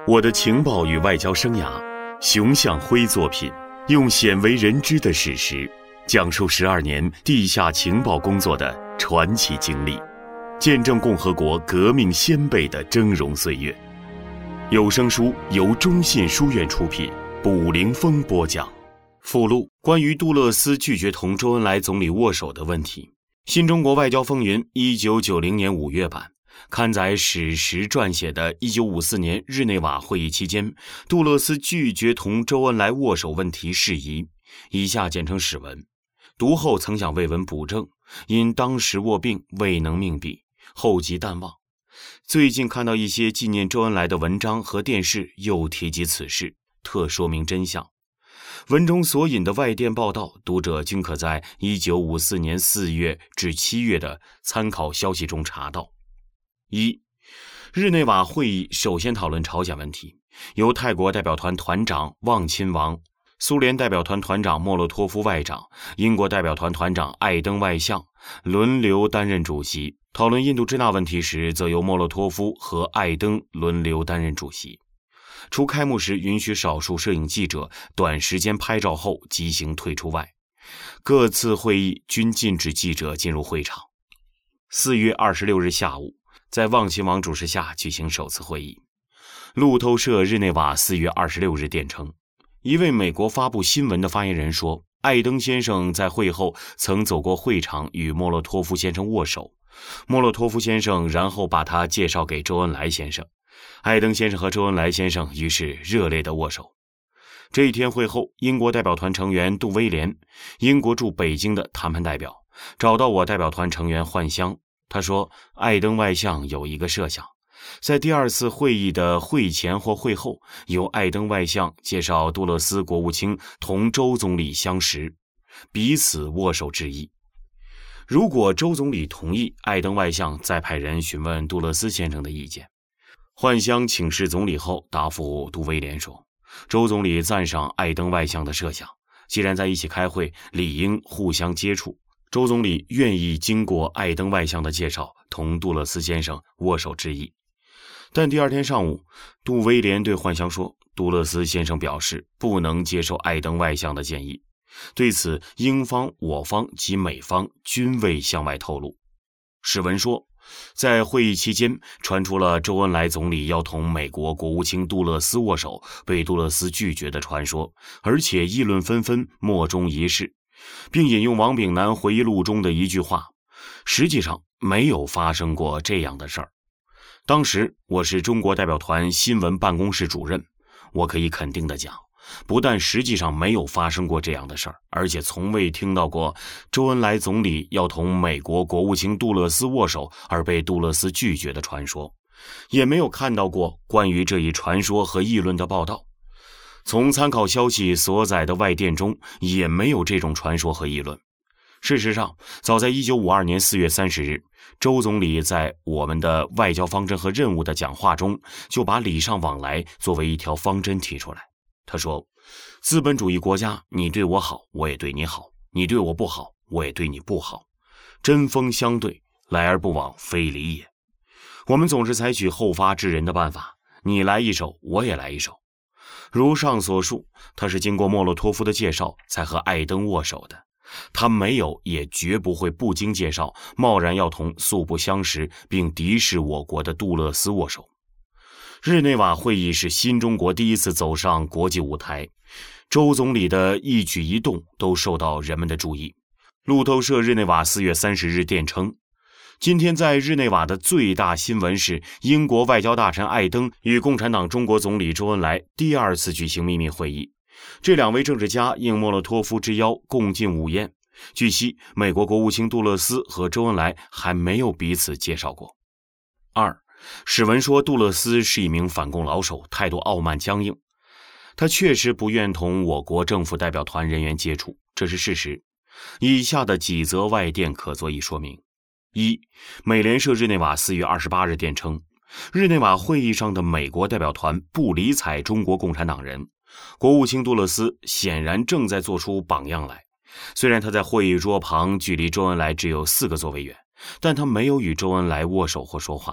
我的情报与外交生涯，熊向晖作品，用鲜为人知的史实，讲述12年地下情报工作的传奇经历，见证共和国革命先辈的峥嵘岁月。有声书由中信书院出品，卜凌峰播讲。附录：关于杜勒斯拒绝同周恩来总理握手的问题。新中国外交风云1990年5月版刊载史实撰写的1954年日内瓦会议期间，杜勒斯拒绝同周恩来握手问题事宜，以下简称史文。读后曾想为文补正，因当时卧病未能命笔，后即淡忘。最近看到一些纪念周恩来的文章和电视又提及此事，特说明真相。文中所引的外电报道，读者均可在1954年4月至7月的参考消息中查到。1. 日内瓦会议首先讨论朝鲜问题，由泰国代表团团长旺亲王、苏联代表团团长莫洛托夫外长、英国代表团团长艾登外相轮流担任主席。讨论印度支那问题时，则由莫洛托夫和艾登轮流担任主席。除开幕时允许少数摄影记者短时间拍照后即行退出外，各次会议均禁止记者进入会场。4月26日下午，在旺亲王主持下举行首次会议。路透社日内瓦4月26日电称，一位美国发布新闻的发言人说，艾登先生在会后曾走过会场与莫洛托夫先生握手，莫洛托夫先生然后把他介绍给周恩来先生，艾登先生和周恩来先生于是热烈地握手。这一天会后，英国代表团成员杜威廉，英国驻北京的谈判代表，找到我代表团成员幻香。他说，艾登外相有一个设想，在第二次会议的会前或会后，由艾登外相介绍杜勒斯国务卿同周总理相识，彼此握手致意。如果周总理同意，艾登外相再派人询问杜勒斯先生的意见。幻香请示总理后答复杜威廉说，周总理赞赏艾登外相的设想，既然在一起开会，理应互相接触，周总理愿意经过艾登外相的介绍同杜勒斯先生握手致意。但第二天上午，杜威廉对幻香说，杜勒斯先生表示不能接受艾登外相的建议，对此英方、我方及美方均未向外透露。史文说，在会议期间传出了周恩来总理要同美国国务卿杜勒斯握手被杜勒斯拒绝的传说，而且议论纷纷，莫衷一是，并引用王炳南回忆录中的一句话，实际上没有发生过这样的事儿。当时我是中国代表团新闻办公室主任，我可以肯定地讲，不但实际上没有发生过这样的事儿，而且从未听到过周恩来总理要同美国国务卿杜勒斯握手而被杜勒斯拒绝的传说，也没有看到过关于这一传说和议论的报道。从参考消息所载的外电中也没有这种传说和议论。事实上，早在1952年4月30日，周总理在我们的外交方针和任务的讲话中就把礼尚往来作为一条方针提出来。他说，资本主义国家，你对我好，我也对你好，你对我不好，我也对你不好，针锋相对，来而不往非礼也。我们总是采取后发制人的办法，你来一手，我也来一手。如上所述，他是经过莫洛托夫的介绍才和艾登握手的，他没有也绝不会不经介绍贸然要同素不相识并敌视我国的杜勒斯握手。日内瓦会议是新中国第一次走上国际舞台，周总理的一举一动都受到人们的注意。路透社日内瓦4月30日电称，今天在日内瓦的最大新闻是英国外交大臣艾登与共产党中国总理周恩来第二次举行秘密会议，这两位政治家应莫洛托夫之邀共进午宴。据悉，美国国务卿杜勒斯和周恩来还没有彼此介绍过。2. 史文说，杜勒斯是一名反共老手，态度傲慢僵硬，他确实不愿同我国政府代表团人员接触，这是事实。以下的几则外电可作以说明。1. 美联社日内瓦4月28日电称，日内瓦会议上的美国代表团不理睬中国共产党人，国务卿杜勒斯显然正在做出榜样来。虽然他在会议桌旁距离周恩来只有4个座位远，但他没有与周恩来握手或说话。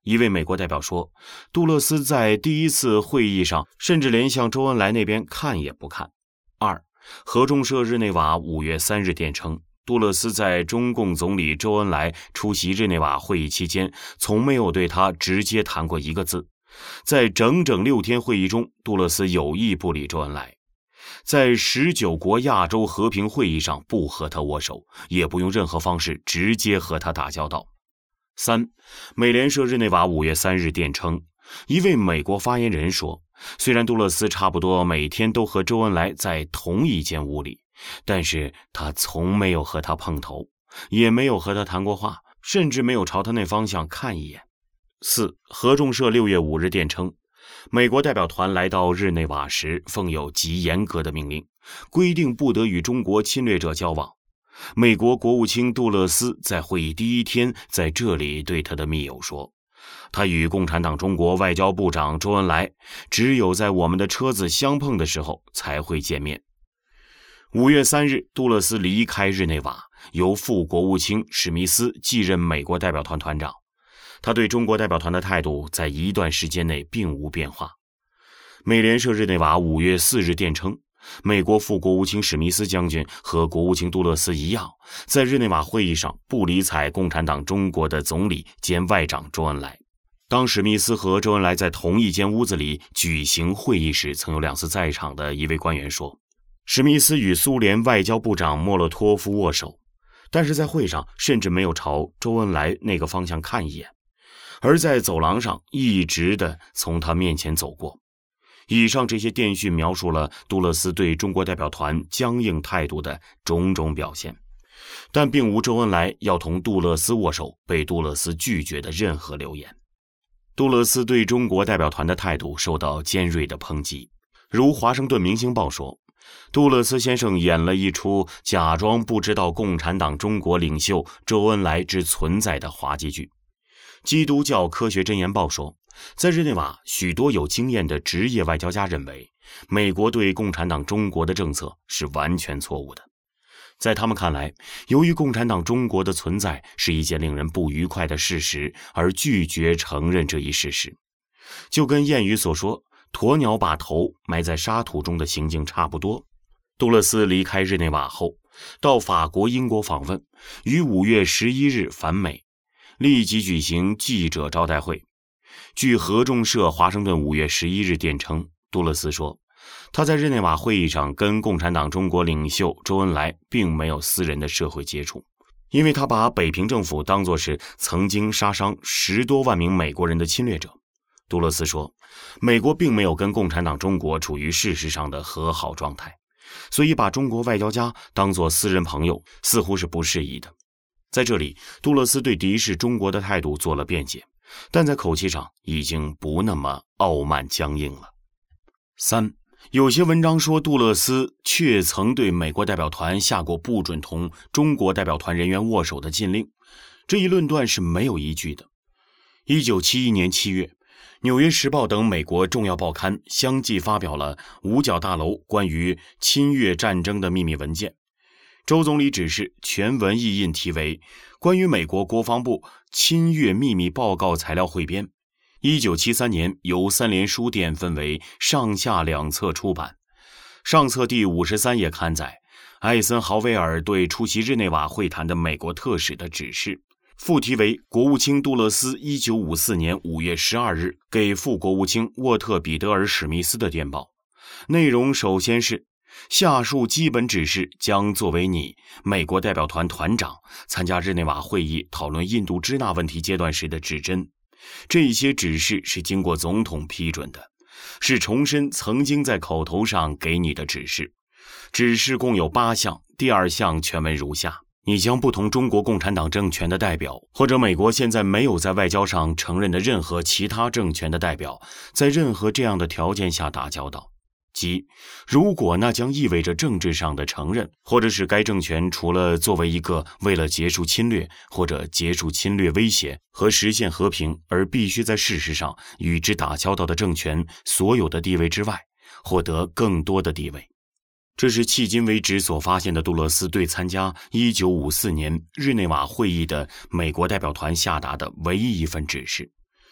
一位美国代表说，杜勒斯在第一次会议上甚至连向周恩来那边看也不看。2. 合众社日内瓦5月3日电称，杜勒斯在中共总理周恩来出席日内瓦会议期间，从没有对他直接谈过一个字。在整整6天会议中，杜勒斯有意不理周恩来，在19国亚洲和平会议上不和他握手，也不用任何方式直接和他打交道。3. 美联社日内瓦5月3日电称，一位美国发言人说，虽然杜勒斯差不多每天都和周恩来在同一间屋里，但是他从没有和他碰头，也没有和他谈过话，甚至没有朝他那方向看一眼。4. 合众社6月5日电称，美国代表团来到日内瓦时奉有极严格的命令，规定不得与中国侵略者交往。美国国务卿杜勒斯在会议第一天在这里对他的密友说，他与共产党中国外交部长周恩来只有在我们的车子相碰的时候才会见面。5月3日，杜勒斯离开日内瓦，由副国务卿史密斯继任美国代表团团长。他对中国代表团的态度在一段时间内并无变化。美联社日内瓦5月4日电称，美国副国务卿史密斯将军和国务卿杜勒斯一样，在日内瓦会议上不理睬共产党中国的总理兼外长周恩来。当史密斯和周恩来在同一间屋子里举行会议时，曾有2次在场的一位官员说，史密斯与苏联外交部长莫洛托夫握手，但是在会上甚至没有朝周恩来那个方向看一眼，而在走廊上一直地从他面前走过。以上这些电讯描述了杜勒斯对中国代表团僵硬态度的种种表现，但并无周恩来要同杜勒斯握手被杜勒斯拒绝的任何流言。杜勒斯对中国代表团的态度受到尖锐的抨击，如华盛顿明星报说，杜勒斯先生演了一出假装不知道共产党中国领袖周恩来之存在的滑稽剧。基督教科学箴言报说，在日内瓦，许多有经验的职业外交家认为，美国对共产党中国的政策是完全错误的。在他们看来，由于共产党中国的存在是一件令人不愉快的事实，而拒绝承认这一事实，就跟谚语所说鸵鸟把头埋在沙土中的情境差不多。杜勒斯离开日内瓦后，到法国、英国访问，于5月11日返美，立即举行记者招待会。据合众社华盛顿5月11日电称，杜勒斯说，他在日内瓦会议上跟共产党中国领袖周恩来并没有私人的社会接触，因为他把北平政府当作是曾经杀伤10多万名美国人的侵略者。杜勒斯说，美国并没有跟共产党中国处于事实上的和好状态，所以把中国外交家当作私人朋友似乎是不适宜的。在这里，杜勒斯对敌视中国的态度做了辩解，但在口气上已经不那么傲慢僵硬了。3. 有些文章说杜勒斯确曾对美国代表团下过不准同中国代表团人员握手的禁令，这一论断是没有依据的。1971年7月，纽约时报等美国重要报刊相继发表了五角大楼关于侵越战争的秘密文件。周总理指示全文译印题为《关于美国国防部侵略秘密报告材料汇编》，1973年由三联书店分为上下2册出版。上册第53页刊载艾森豪威尔对出席日内瓦会谈的美国特使的指示，副题为国务卿杜勒斯1954年5月12日给副国务卿沃特彼得尔史密斯的电报。内容首先是，下述基本指示将作为你美国代表团团长参加日内瓦会议讨论印度支那问题阶段时的指针。这些指示是经过总统批准的，是重申曾经在口头上给你的指示。指示共有8项，第2项全文如下：你将不同中国共产党政权的代表，或者美国现在没有在外交上承认的任何其他政权的代表，在任何这样的条件下打交道。即如果那将意味着政治上的承认，或者是该政权除了作为一个为了结束侵略或者结束侵略威胁和实现和平而必须在事实上与之打交道的政权所有的地位之外，获得更多的地位。这是迄今为止所发现的杜勒斯对参加1954年日内瓦会议的美国代表团下达的唯一一份指示。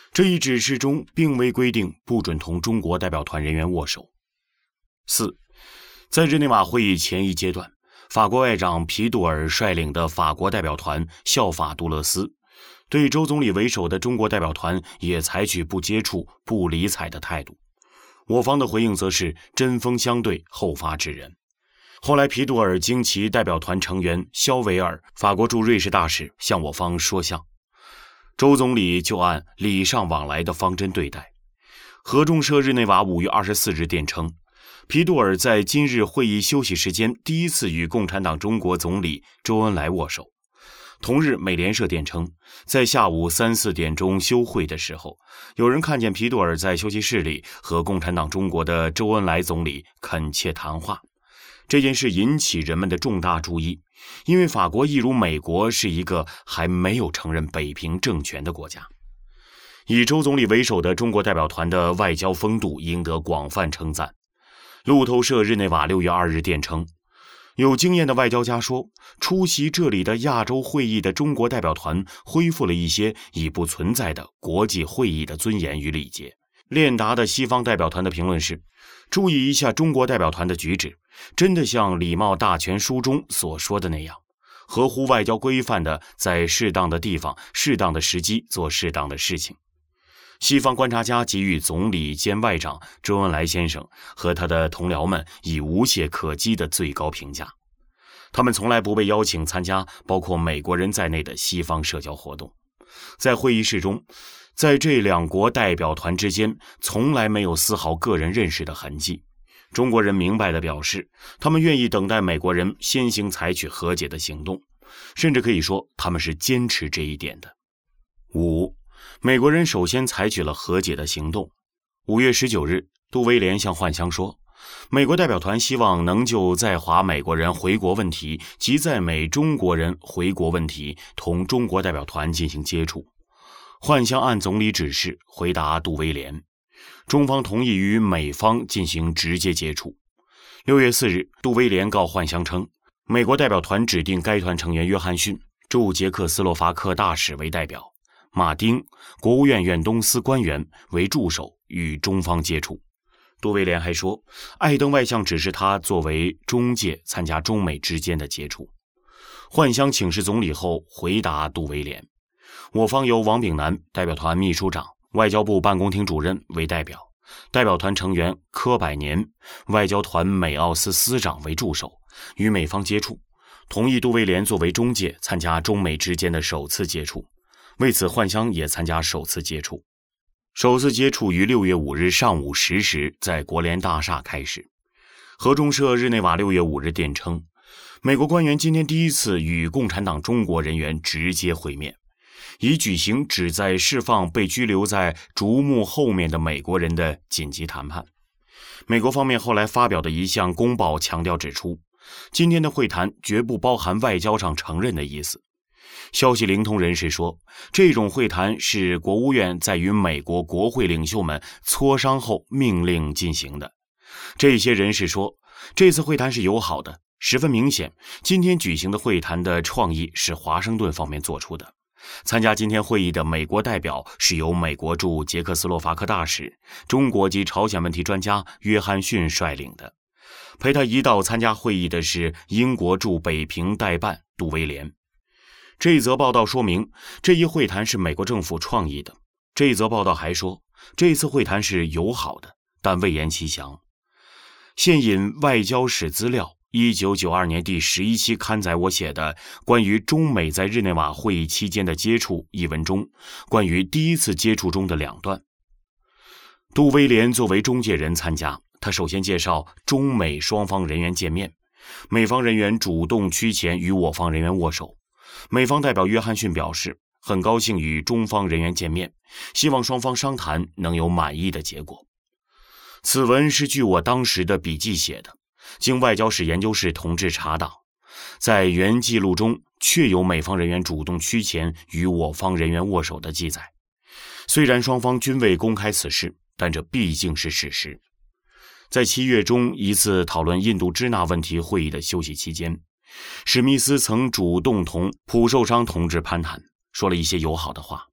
这一指示中并未规定不准同中国代表团人员握手。4. 在日内瓦会议前一阶段，法国外长皮杜尔率领的法国代表团效法杜勒斯，对周总理为首的中国代表团也采取不接触、不理睬的态度。我方的回应则是针锋相对，后发制人。后来皮杜尔经其代表团成员肖维尔，法国驻瑞士大使向我方说相，周总理就按礼尚往来的方针对待。合众社日内瓦5月24日电称，皮杜尔在今日会议休息时间第一次与共产党中国总理周恩来握手。同日，美联社电称，在下午3、4点钟休会的时候，有人看见皮杜尔在休息室里和共产党中国的周恩来总理恳切谈话。这件事引起人们的重大注意，因为法国一如美国是一个还没有承认北平政权的国家。以周总理为首的中国代表团的外交风度赢得广泛称赞。路透社日内瓦6月2日电称，有经验的外交家说，出席这里的亚洲会议的中国代表团恢复了一些已不存在的国际会议的尊严与礼节。练达的西方代表团的评论是，注意一下中国代表团的举止，真的像礼貌大全书中所说的那样，合乎外交规范的在适当的地方、适当的时机做适当的事情。西方观察家给予总理兼外长周恩来先生和他的同僚们以无懈可击的最高评价。他们从来不被邀请参加包括美国人在内的西方社交活动。在会议室中，在这两国代表团之间从来没有丝毫个人认识的痕迹。中国人明白地表示，他们愿意等待美国人先行采取和解的行动，甚至可以说他们是坚持这一点的。5. 美国人首先采取了和解的行动。5月19日，杜威廉向幻乡说，美国代表团希望能就在华美国人回国问题及在美中国人回国问题同中国代表团进行接触。幻乡按总理指示回答杜威廉，中方同意与美方进行直接接触。6月4日，杜威廉告幻乡称，美国代表团指定该团成员约翰逊驻捷克斯洛伐克大使为代表，马丁国务院远东司官员为助手与中方接触。杜威廉还说，艾登外相指示他作为中介参加中美之间的接触。幻乡请示总理后回答杜威廉，我方由王炳南代表团秘书长、外交部办公厅主任为代表，代表团成员柯百年、外交团美奥斯司长为助手，与美方接触，同意杜威廉作为中介参加中美之间的首次接触。为此，幻乡也参加首次接触。首次接触于6月5日上午10时在国联大厦开始。合众社日内瓦6月5日电称，美国官员今天第一次与共产党中国人员直接会面，已举行旨在释放被拘留在竹幕后面的美国人的紧急谈判。美国方面后来发表的一项公报强调指出，今天的会谈绝不包含外交上承认的意思。消息灵通人士说，这种会谈是国务院在与美国国会领袖们磋商后命令进行的。这些人士说，这次会谈是友好的，十分明显，今天举行的会谈的创意是华盛顿方面做出的。参加今天会议的美国代表是由美国驻捷克斯洛伐克大使、中国及朝鲜问题专家约翰逊率领的。陪他一道参加会议的是英国驻北平代办杜威廉。这一则报道说明，这一会谈是美国政府创意的。这一则报道还说，这次会谈是友好的，但未言其详。现引外交史资料1992年第11期刊载我写的关于中美在日内瓦会议期间的接触一文中，关于第一次接触中的2段。杜威廉作为中介人参加，他首先介绍中美双方人员见面，美方人员主动趋前与我方人员握手。美方代表约翰逊表示，很高兴与中方人员见面，希望双方商谈能有满意的结果。此文是据我当时的笔记写的，经外交史研究室同志查档，在原记录中确有美方人员主动趋前与我方人员握手的记载。虽然双方均未公开此事，但这毕竟是事实。在7月中一次讨论印度支那问题会议的休息期间，史密斯曾主动同蒲寿昌同志攀谈，说了一些友好的话。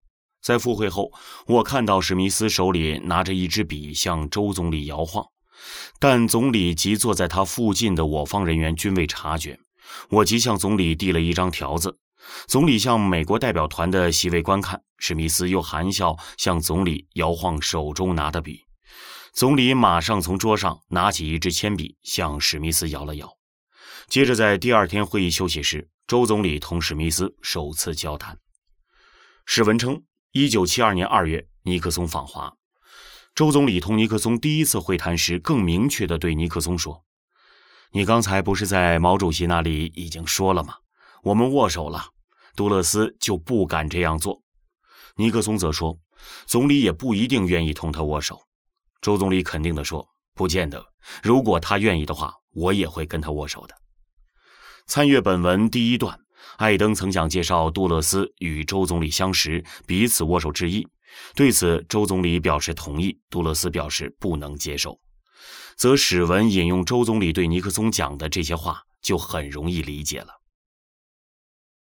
在赴会后，我看到史密斯手里拿着一支笔向周总理摇晃，但总理及坐在他附近的我方人员均未察觉。我即向总理递了一张条子，总理向美国代表团的席位观看，史密斯又含笑向总理摇晃手中拿的笔。总理马上从桌上拿起一支铅笔向史密斯摇了摇。接着在第二天会议休息时，周总理同史密斯首次交谈。史文称1972年2月尼克松访华，周总理同尼克松第一次会谈时更明确地对尼克松说，你刚才不是在毛主席那里已经说了吗？我们握手了，杜勒斯就不敢这样做。尼克松则说，总理也不一定愿意同他握手。周总理肯定地说，不见得，如果他愿意的话，我也会跟他握手的。参阅本文第一段，艾登曾想介绍杜勒斯与周总理相识，彼此握手致意，对此周总理表示同意，杜勒斯表示不能接受。则史文引用周总理对尼克松讲的这些话就很容易理解了。